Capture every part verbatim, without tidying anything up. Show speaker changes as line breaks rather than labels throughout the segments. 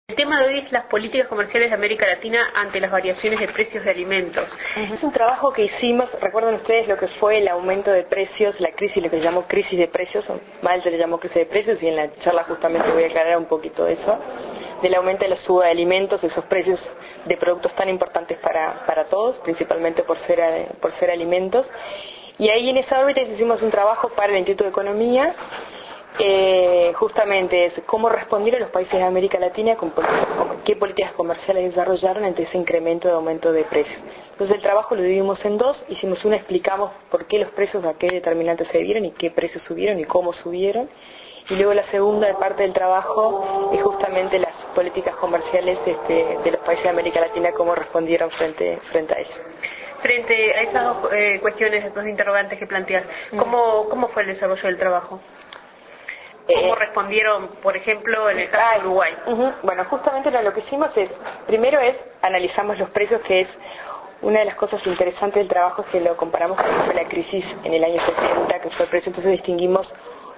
El tema de hoy es las políticas comerciales de América Latina ante las variaciones de precios de alimentos.
Es un trabajo que hicimos, recuerdan ustedes lo que fue el aumento de precios, la crisis, lo que se llamó crisis de precios, mal se le llamó crisis de precios, y en la charla justamente voy a aclarar un poquito eso, del aumento de la suba de alimentos, esos precios de productos tan importantes para, para todos, principalmente por ser, por ser alimentos. Y ahí en esa órbita hicimos un trabajo para el Instituto de Economía, Eh, justamente es cómo responder a los países de América Latina, con políticas, qué políticas comerciales desarrollaron ante ese incremento de aumento de precios. Entonces el trabajo lo dividimos en dos, hicimos una, explicamos por qué los precios, a qué determinantes se debieron y qué precios subieron y cómo subieron, y luego la segunda parte del trabajo es justamente las políticas comerciales este, de los países de América Latina, cómo respondieron frente, frente a eso.
Frente a esas dos eh, cuestiones, estos interrogantes que planteas, ¿cómo, ¿cómo fue el desarrollo del trabajo? ¿Cómo respondieron, por ejemplo, en el caso de Uruguay?
Uh-huh. Bueno, justamente lo, lo que hicimos es, primero es, analizamos los precios, que es una de las cosas interesantes del trabajo, es que lo comparamos con lo que fue la crisis en el año setenta, que fue el precio, entonces distinguimos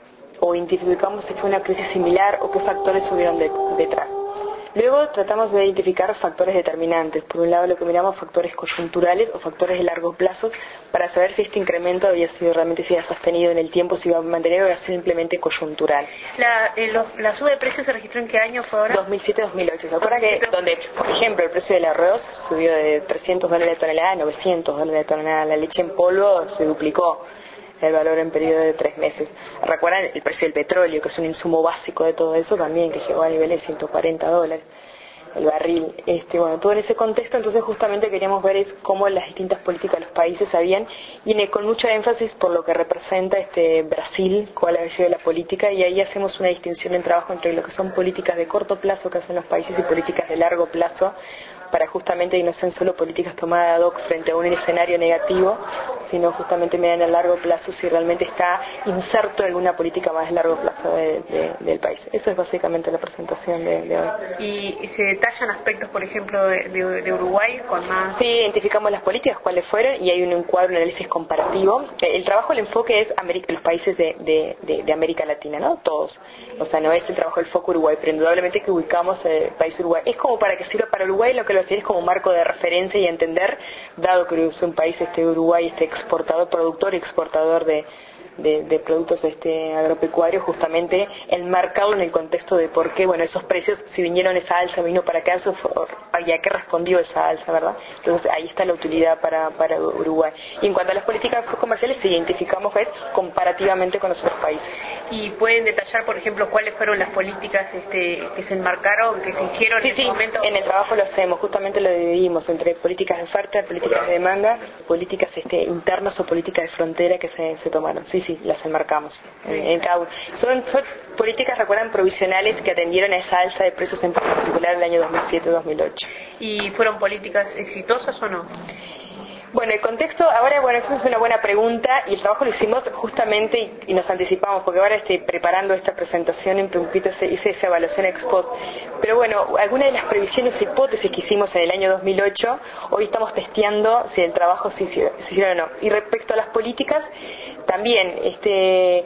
o identificamos si fue una crisis similar o qué factores subieron de, detrás. Luego tratamos de identificar factores determinantes. Por un lado lo que miramos factores coyunturales o factores de largo plazo para saber si este incremento había sido realmente si era sostenido en el tiempo, si iba a mantener o era simplemente coyuntural.
La, eh, lo, la suba de precios se registró en qué año fue ahora?
dos mil siete dos mil ocho. ¿Se acuerda que donde, por ejemplo, el precio del arroz subió de trescientos dólares de tonelada a novecientos dólares de tonelada? La leche en polvo se duplicó el valor en periodo de tres meses. Recuerdan el precio del petróleo, que es un insumo básico de todo eso también, que llegó a niveles de ciento cuarenta dólares el barril. Este, bueno, todo en ese contexto, entonces justamente queríamos ver es cómo las distintas políticas de los países habían, y en, con mucho énfasis por lo que representa este Brasil, cuál había sido la política, y ahí hacemos una distinción en trabajo entre lo que son políticas de corto plazo que hacen los países y políticas de largo plazo, para justamente que no sean solo políticas tomadas ad hoc frente a un escenario negativo, sino justamente mirar a largo plazo si realmente está inserto en alguna política más de largo plazo de, de, del país. Eso es básicamente la presentación de, de hoy.
¿Y se detallan aspectos, por ejemplo, de, de, de Uruguay con más...?
Sí, identificamos las políticas, cuáles fueron, y hay un encuadro, un análisis comparativo. El trabajo, el enfoque es América, los países de, de, de, de América Latina, ¿no? Todos. O sea, no es el trabajo del foco Uruguay, pero indudablemente que ubicamos el país Uruguay. Es como para que sirva para Uruguay, lo que lo hacía es como marco de referencia y entender, dado que es un país, este Uruguay, este exportador, productor y exportador de De, de productos este agropecuarios, justamente enmarcarlo en el contexto de por qué, bueno, esos precios, si vinieron esa alza, vino para acá, eso fue, y a qué respondió esa alza, ¿verdad? Entonces ahí está la utilidad para, para Uruguay. Y en cuanto a las políticas comerciales, sí identificamos que es comparativamente con los otros países.
¿Y pueden detallar, por ejemplo, cuáles fueron las políticas este, que se enmarcaron, que se hicieron
sí,
en
sí,
ese momento?
En el trabajo lo hacemos, justamente lo dividimos entre políticas de oferta, políticas de demanda, políticas este, internas o políticas de frontera que se, se tomaron. Sí, sí, las enmarcamos en, en cada uno. Son, son políticas, recuerdan, provisionales que atendieron a esa alza de precios en particular el año dos mil siete dos mil ocho.
¿Y fueron políticas exitosas o no?
Bueno, el contexto, ahora, bueno, eso es una buena pregunta, y el trabajo lo hicimos justamente y, y nos anticipamos, porque ahora estoy preparando esta presentación, en un poquito hice esa evaluación ex post. Pero bueno, algunas de las previsiones e hipótesis que hicimos en el año dos mil ocho, hoy estamos testeando si el trabajo se hicieron o no. Y respecto a las políticas, también, este...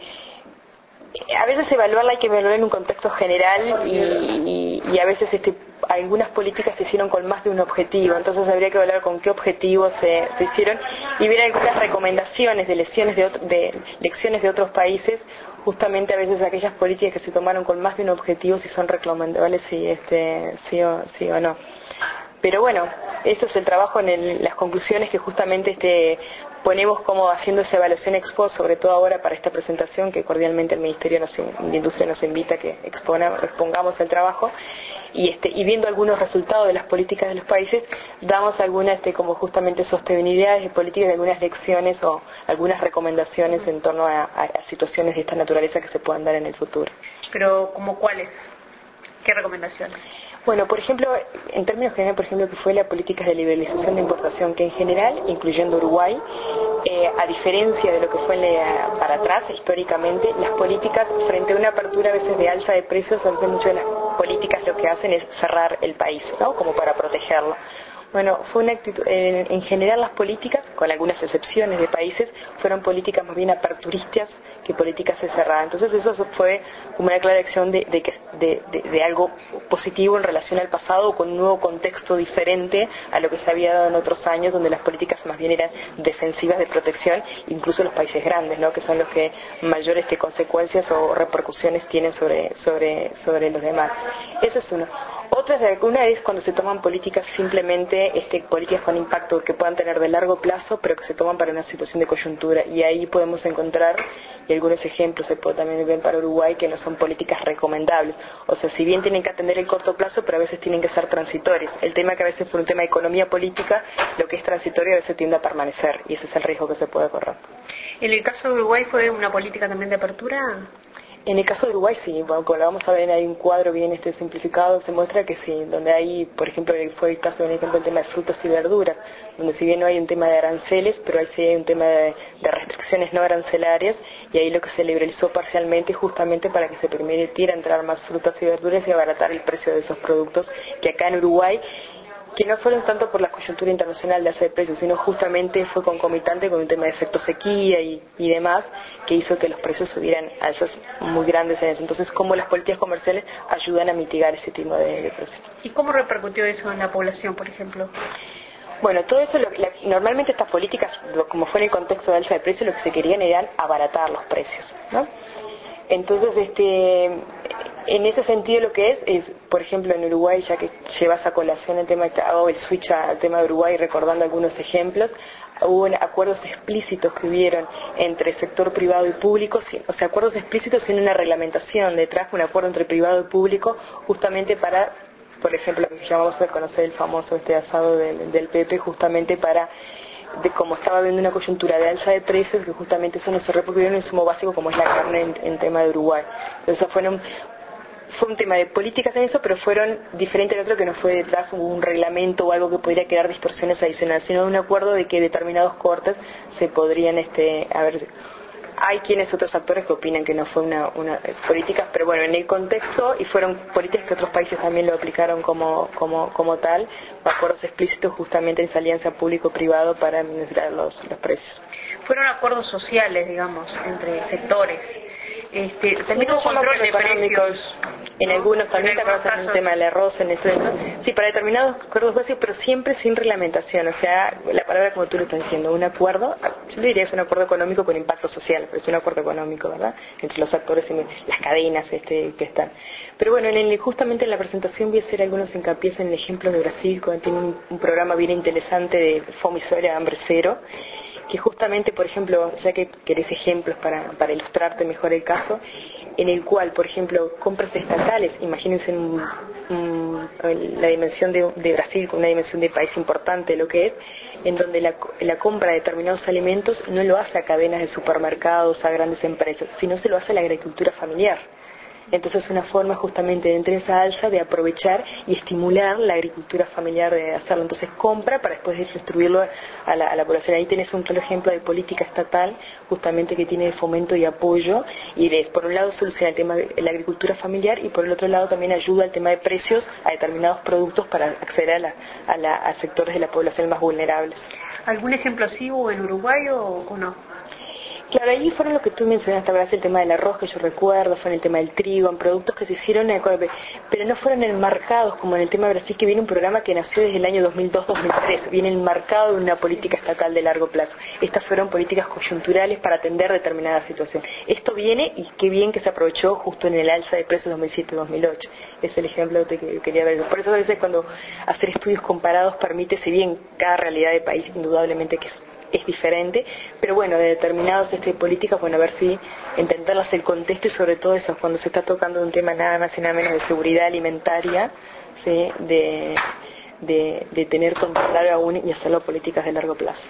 a veces evaluarla hay que evaluar en un contexto general y, y, y a veces este, algunas políticas se hicieron con más de un objetivo, entonces habría que evaluar con qué objetivos se, se hicieron y ver algunas recomendaciones de lecciones de, otro, de lecciones de otros países, justamente a veces aquellas políticas que se tomaron con más de un objetivo si son recomendables, si este, sí o, sí o no. Pero bueno, esto es el trabajo en el, las conclusiones que justamente este, ponemos como haciendo esa evaluación ex post, sobre todo ahora para esta presentación que cordialmente el Ministerio nos, de Industria nos invita a que expona, expongamos el trabajo, y este y viendo algunos resultados de las políticas de los países, damos algunas este, como justamente sostenibilidades de políticas, de algunas lecciones o algunas recomendaciones en torno a, a, a situaciones de esta naturaleza que se puedan dar en el futuro.
Pero, ¿como cuáles? ¿Qué recomendaciones?
Bueno, por ejemplo, en términos generales, por ejemplo, que fue la política de liberalización de importación, que en general, incluyendo Uruguay, eh, a diferencia de lo que fue la, para atrás, históricamente, las políticas, frente a una apertura a veces de alza de precios, a veces muchas de las políticas lo que hacen es cerrar el país, ¿no? Como para protegerlo. Bueno, fue una actitud, en, en general las políticas, con algunas excepciones de países, fueron políticas más bien aperturistas que políticas cerradas. Entonces eso fue como una clara acción de, de, de, de, de algo positivo en relación al pasado, con un nuevo contexto diferente a lo que se había dado en otros años, donde las políticas más bien eran defensivas de protección, incluso los países grandes, ¿no? Que son los que mayores este, consecuencias o repercusiones tienen sobre, sobre, sobre los demás. Esa es una. Otra es, una es cuando se toman políticas simplemente, este, políticas con impacto que puedan tener de largo plazo, pero que se toman para una situación de coyuntura. Y ahí podemos encontrar, y algunos ejemplos se puede también ver para Uruguay, que no son políticas recomendables. O sea, si bien tienen que atender el corto plazo, pero a veces tienen que ser transitorias. El tema que a veces por un tema de economía política, lo que es transitorio a veces tiende a permanecer, y ese es el riesgo que se puede correr.
¿En el caso de Uruguay fue una política también de apertura?
En el caso de Uruguay sí, bueno, como lo vamos a ver, hay un cuadro bien este simplificado, se muestra que sí, donde hay, por ejemplo, fue el caso, por ejemplo, el tema de frutas y verduras, donde si bien no hay un tema de aranceles, pero ahí sí hay un tema de, de restricciones no arancelarias, y ahí lo que se liberalizó parcialmente justamente para que se permitiera entrar más frutas y verduras y abaratar el precio de esos productos, que acá en Uruguay, que no fueron tanto por la coyuntura internacional de alza de precios, sino justamente fue concomitante con un tema de efecto sequía y, y demás, que hizo que los precios subieran alzas muy grandes en eso. Entonces, cómo las políticas comerciales ayudan a mitigar ese tipo de, de precios.
¿Y cómo repercutió eso en la población, por ejemplo?
Bueno, todo eso, lo, la, normalmente estas políticas, como fue en el contexto de alza de precios, lo que se querían era abaratar los precios, ¿no? Entonces, este, en ese sentido lo que es, es, por ejemplo, en Uruguay, ya que llevas a colación el tema, hago el switch al tema de Uruguay recordando algunos ejemplos, hubo acuerdos explícitos que hubieron entre sector privado y público, o sea, acuerdos explícitos sin una reglamentación detrás, un acuerdo entre privado y público, justamente para, por ejemplo, lo que llamamos a conocer el famoso este asado del, del Pepe, justamente para, de como estaba viendo una coyuntura de alza de precios, que justamente eso no se repercutió en un insumo básico como es la carne en, en tema de Uruguay. Entonces fueron, fue un tema de políticas en eso, pero fueron diferentes al otro, que no fue detrás un reglamento o algo que pudiera crear distorsiones adicionales, sino un acuerdo de que determinados cortes se podrían, este, a ver, hay quienes otros actores que opinan que no fue una, una política, pero bueno, en el contexto, y fueron políticas que otros países también lo aplicaron como, como, como tal, acuerdos explícitos justamente en esa alianza público-privado para administrar los, los precios.
Fueron acuerdos sociales, digamos, entre sectores. Este, también hubo control de precios.
En ¿no? algunos también en te en el tema del arroz, en esto, ¿no? Sí, para determinados acuerdos básicos, pero siempre sin reglamentación. O sea, la palabra como tú lo estás diciendo, un acuerdo, yo le diría que es un acuerdo económico con impacto social, pero es un acuerdo económico, ¿verdad? Entre los actores y las cadenas este, que están. Pero bueno, en el, justamente en la presentación voy a hacer algunos hincapiés en el ejemplo de Brasil, cuando tiene un, un programa bien interesante de Fome Cero, Hambre Cero, que justamente, por ejemplo, ya que querés ejemplos para, para ilustrarte mejor el caso, en el cual, por ejemplo, compras estatales, imagínense un, un, la dimensión de, de Brasil con una dimensión de país importante, lo que es, en donde la, la compra de determinados alimentos no lo hace a cadenas de supermercados, a grandes empresas, sino se lo hace a la agricultura familiar. Entonces es una forma justamente dentro de esa alza de aprovechar y estimular la agricultura familiar de hacerlo. Entonces compra para después distribuirlo a la, a la población. Ahí tenés un claro ejemplo de política estatal justamente que tiene de fomento y apoyo, y es por un lado soluciona el tema de la agricultura familiar y por el otro lado también ayuda al tema de precios a determinados productos para acceder a, la, a, la, a sectores de la población más vulnerables.
¿Algún ejemplo así hubo en Uruguay o, o no?
Claro, ahí fueron lo que tú mencionaste, ¿verdad? El tema del arroz, que yo recuerdo, fue en el tema del trigo, en productos que se hicieron, pero no fueron enmarcados como en el tema de Brasil, que viene un programa que nació desde el año dos mil dos dos mil tres, viene enmarcado en una política estatal de largo plazo. Estas fueron políticas coyunturales para atender determinada situación. Esto viene, y qué bien que se aprovechó justo en el alza de precios dos mil siete dos mil ocho. Es el ejemplo que quería ver. Por eso a veces cuando hacer estudios comparados permite, si bien cada realidad de país indudablemente que es es diferente, pero bueno, de determinadas este, políticas, bueno, a ver si entenderlas el contexto, y sobre todo eso, cuando se está tocando un tema nada más y nada menos de seguridad alimentaria, ¿sí? de, de, de tener controlado aún y hacerlo políticas de largo plazo.